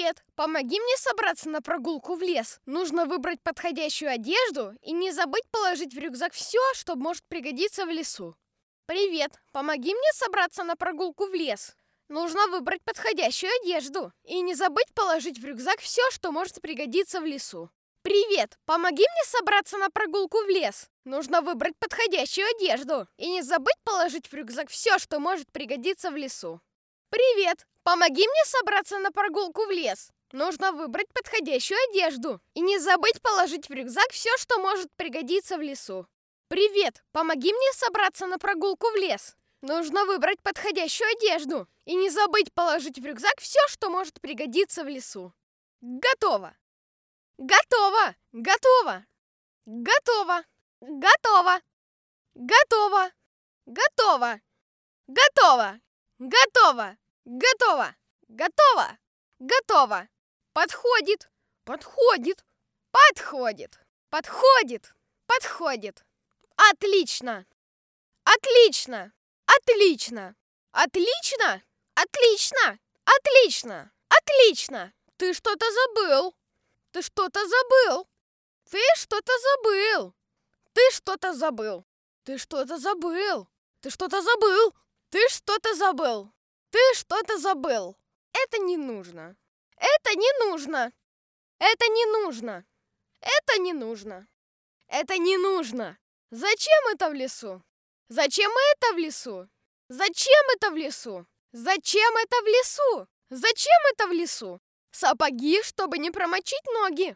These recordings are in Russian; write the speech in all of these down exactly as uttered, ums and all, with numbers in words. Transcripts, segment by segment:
Привет! Помоги мне собраться на прогулку в лес. Нужно выбрать подходящую одежду и не забыть положить в рюкзак все, что может пригодиться в лесу. Привет! Помоги мне собраться на прогулку в лес. Нужно выбрать подходящую одежду и не забыть положить в рюкзак все, что может пригодиться в лесу. Привет! Помоги мне собраться на прогулку в лес. Нужно выбрать подходящую одежду и не забыть положить в рюкзак все, что может пригодиться в лесу. Привет! Помоги мне собраться на прогулку в лес. Нужно выбрать подходящую одежду и не забыть положить в рюкзак все, что может пригодиться в лесу. Привет! Помоги мне собраться на прогулку в лес. Нужно выбрать подходящую одежду и не забыть положить в рюкзак все, что может пригодиться в лесу. Готово! Готово! Готово! Готово! Готово! Готово! Готово! Готово! Готово! Готово! Готово! Готово! Подходит! Подходит! Подходит! Подходит! Подходит! Отлично! Отлично! Отлично! Отлично! Отлично! Отлично! Отлично! Ты что-то забыл! Ты что-то забыл! Ты что-то забыл! Ты что-то забыл! Ты что-то забыл! Ты что-то забыл! Ты что-то забыл! Ты что-то забыл! Это не нужно! Это не нужно! Это не нужно! Это не нужно! Это не нужно! Зачем это в лесу? Зачем это в лесу? Зачем это в лесу? Зачем это в лесу? Зачем это в лесу? Сапоги, чтобы не промочить ноги.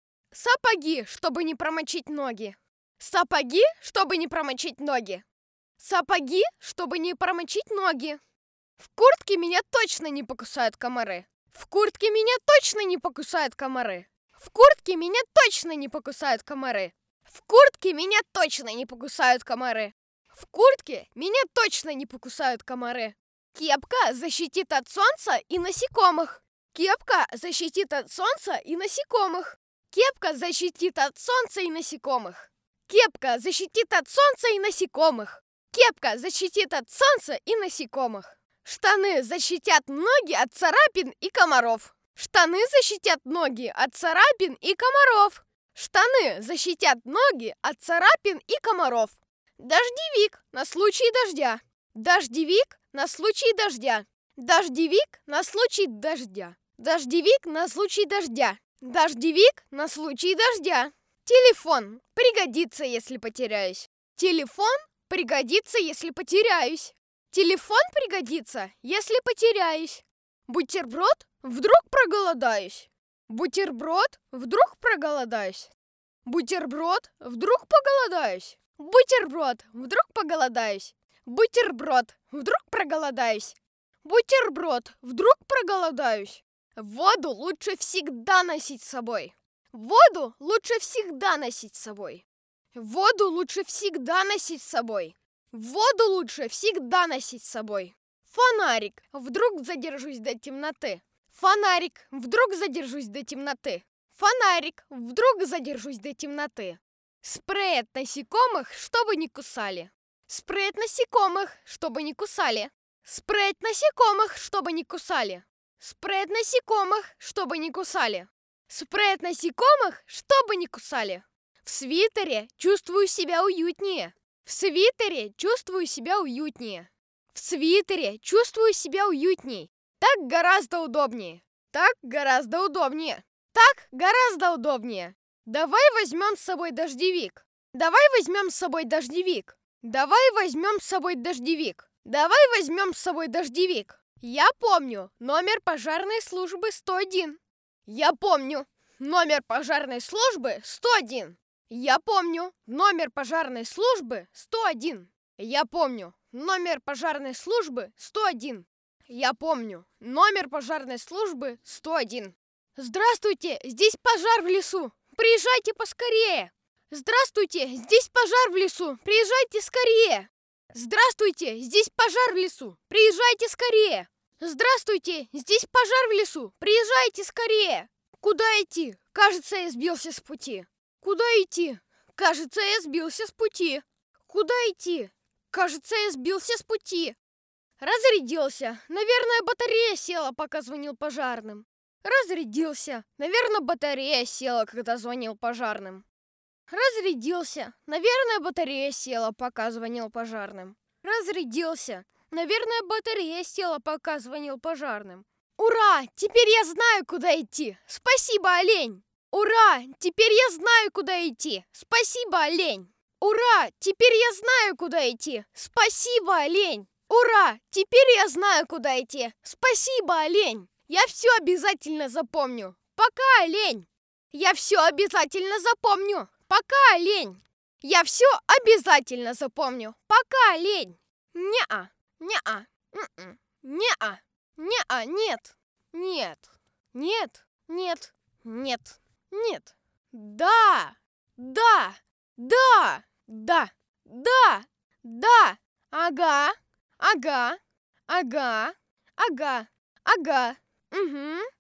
Сапоги, чтобы не промочить ноги. Сапоги, чтобы не промочить ноги. Сапоги, чтобы не промочить ноги. В куртке меня точно не покусают комары. В куртке меня точно не покусают комары. В куртке меня точно не покусают комары. В куртке меня точно не покусают комары. В куртке меня точно не покусают комары. Кепка защитит от солнца и насекомых. Кепка защитит от солнца и насекомых. Кепка защитит от солнца и насекомых. Кепка защитит от солнца и насекомых. Кепка защитит от солнца и насекомых. Штаны защитят ноги от царапин и комаров. Штаны защитят ноги от царапин и комаров. Штаны защитят ноги от царапин и комаров. Дождевик на случай дождя. Дождевик на случай дождя. Дождевик на случай дождя. Дождевик на случай дождя. Дождевик на случай дождя. Телефон пригодится, если потеряюсь. Телефон пригодится, если потеряюсь. Телефон пригодится, если потеряюсь. Бутерброд, вдруг проголодаюсь. Бутерброд, вдруг проголодаюсь. Бутерброд, вдруг поголодаюсь. Бутерброд, вдруг поголодаюсь. Бутерброд, вдруг проголодаюсь. Бутерброд, вдруг проголодаюсь. Воду лучше всегда носить с собой. Воду лучше всегда носить с собой. Воду лучше всегда носить с собой. Воду лучше всегда носить с собой. Фонарик, вдруг задержусь до темноты. Фонарик, вдруг задержусь до темноты. Фонарик, вдруг задержусь до темноты. Спрей от насекомых, чтобы не кусали. Спрей от насекомых, чтобы не кусали. Спрей от насекомых, чтобы не кусали. Спрей от насекомых, чтобы не кусали. Спрей от насекомых, чтобы не кусали. В свитере чувствую себя уютнее. В свитере чувствую себя уютнее. В свитере чувствую себя уютней. Так гораздо удобнее. Так гораздо удобнее. Так гораздо удобнее. Давай возьмем с собой дождевик. Давай возьмем с собой дождевик. Давай возьмем с собой дождевик. Давай возьмем с собой дождевик. Я помню номер пожарной службы сто один. Я помню номер пожарной службы сто один. Я помню номер пожарной службы сто один. Я помню номер пожарной службы сто один. Я помню номер пожарной службы сто один. Здравствуйте, здесь пожар в лесу. Приезжайте поскорее. Здравствуйте, здесь пожар в лесу. Приезжайте скорее. Здравствуйте, здесь пожар в лесу. Приезжайте скорее. Здравствуйте, здесь пожар в лесу. Приезжайте скорее. Куда идти? Кажется, я сбился с пути. Куда идти? Кажется, я сбился с пути. Куда идти? Кажется, я сбился с пути. Разрядился. Наверное, батарея села, пока звонил пожарным. Разрядился. Наверное, батарея села, когда звонил пожарным. Разрядился. Наверное, батарея села, пока звонил пожарным. Разрядился. Наверное, батарея села, пока звонил пожарным. Ура! Теперь я знаю, куда идти. Спасибо, олень! Ура! Теперь я знаю, куда идти. Спасибо, олень! Ура! Теперь я знаю, куда идти. Спасибо, олень! Ура! Теперь я знаю, куда идти. Спасибо, олень! Я все обязательно запомню. Пока, олень! Я все обязательно запомню. Пока, олень! Я все обязательно запомню. Пока, олень! Не-а, не-а, м-м, не-а, не-а, нет, нет, нет, нет, нет, нет. Да, да, да, да, да, да. Ага, ага, ага, ага, ага. Угу.